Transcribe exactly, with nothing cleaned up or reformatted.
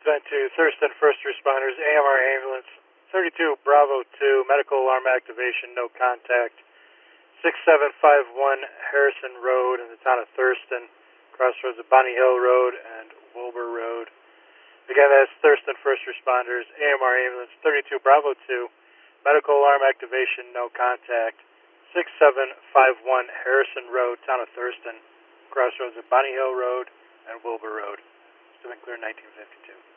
sent to Thurston First Responders, A M R Ambulance, thirty-two Bravo two, medical alarm activation, no contact, six seven five one Harrison Road in the town of Thurston, crossroads of Bonnie Hill Road and Wilbur Road. Again, that's Thurston First Responders, A M R Ambulance, thirty-two Bravo two, medical alarm activation, no contact, six seven five one Harrison Road, town of Thurston, crossroads of Bonnie Hill Road and Wilbur Road. Still been clear nineteen fifty-two.